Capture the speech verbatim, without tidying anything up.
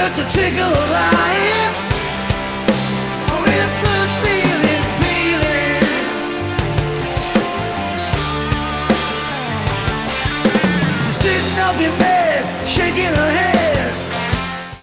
just a tickle of life. Oh, it's the feeling, feeling. She's sitting up in bed, shaking her head.